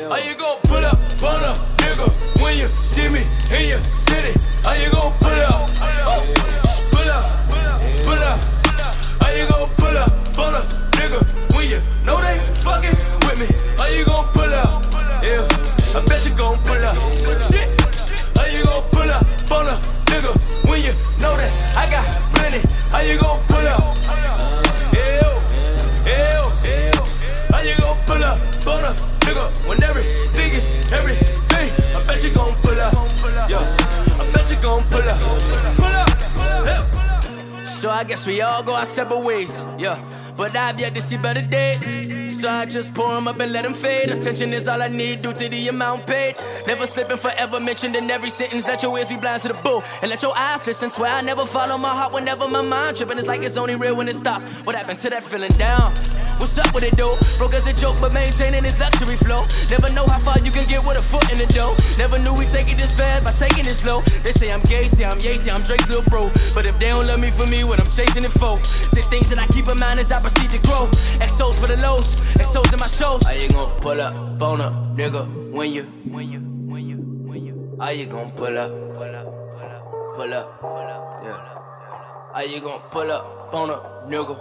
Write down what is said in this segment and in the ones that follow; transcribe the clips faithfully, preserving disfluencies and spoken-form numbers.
How you gon' pull up on a nigga when you see me in your city? How you gon' pull up? Pull up, pull up. How you gon' pull up on a nigga when you know they fucking with me? How you gon' pull up? Yeah, I bet you gon' pull up. Shit. How you gon' pull up on a nigga when you know that I got plenty? How you gon' pull up? Ew, ew, ew. How you gon' pull up on a nigga when everything is everything? I bet you gon' pull up. Yeah, I bet you gon' pull up. Pull up. Yeah. So I guess we all go our separate ways. Yeah. But I've yet to see better days. So I just pour them up and let them fade. Attention is all I need due to the amount paid. Never slipping, forever mentioned in every sentence. Let your ears be blind to the bull and let your eyes listen. Swear I never follow my heart whenever my mind tripping. It's like it's only real when it stops. What happened to that feeling down? What's up with it though? Broke as a joke but maintaining this luxury flow. Never know how far you can get with a foot in the dough. Never knew we take it this fast by taking it slow. They say I'm gay, say I'm yay, say I'm Drake's little bro. But if they don't love me for me, what I'm chasing it for? Say things that I keep in mind as I proceed to grow. X Os for the lows, X Os in my shows. How you gon' pull up on a nigga when you, when you, when you, when you? How you gon' pull up, pull up, pull up, pull up, pull up, yeah. How you gon' pull up on a nigga?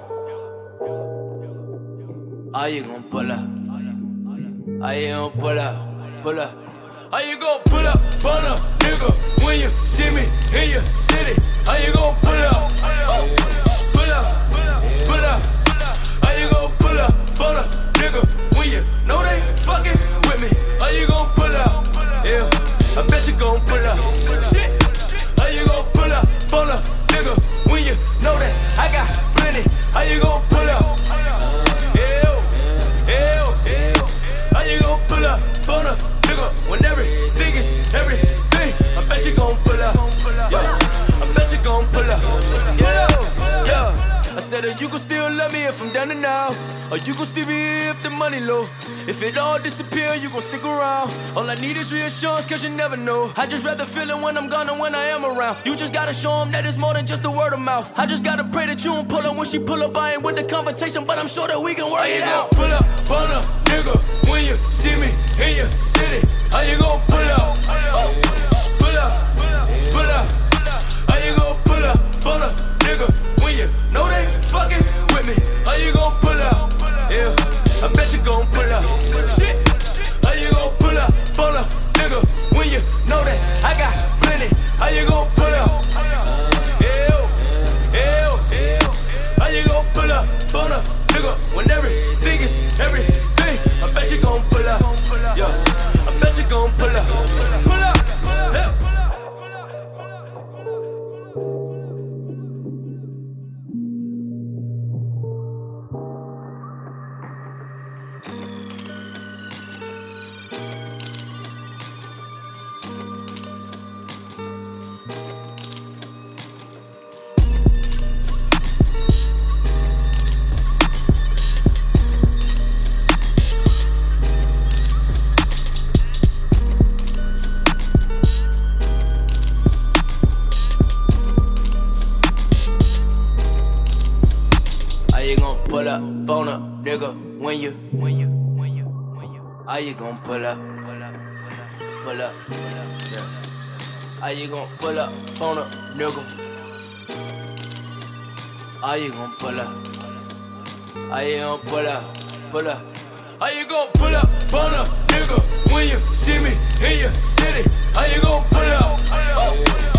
How you gon' pull up? How you gon' pull up, pull up? How you gon' pull up on a nigga when you see me in your city? How you gon' pull up? Pull up, pull up. How you gon' pull up on a nigga when you know they fucking with me? How you gon' pull up? Yeah, I bet you gon' pull up. Shit. How you gon' pull up on a nigga when you know that I got plenty? How you gon' pull up? Ew, ew, ew. How you gon' pull up on a nigga when everything is everything? I bet you gon' pull up. Yeah, I bet you gon' pull up. Yeah, yeah. I said that you gon' still love me if I'm down and out, or you gon' still be here if the money low. If it all disappear, you gon' stick around. All I need is reassurance, cause you never know. I just rather feel it when I'm gone than when I am around. You just gotta show them that it's more than just a word of mouth. I just gotta pray that you don't pull up when she pull up. I ain't with the confrontation, but I'm sure that we can work it out. Pull up on a nigga when you see me in your city? How you gon' pull up? Pull up, pull up. How you gon' pull up on a nigga when you know they fucking with me? How you gon' pull up? Yeah, I bet you gon' pull up. Shit. How you gon' pull up on a nigga when you know that I got plenty? How you gon' pull up? Ew, ew, ew. How you gon' pull up on a nigga when everything is everything? I bet you gon' pull up. Yeah, I bet you gon' pull up. Pull up. Yeah. Pull up on a nigga when you, when you, when you, when you. How you gon' pull up, pull up, pull up, pull up, yeah. How you gon' pull up on a nigga? How you gon' pull up? How you gon' pull up, pull up? How you gon' pull up on a nigga when you see me in your city? How you gon' pull up?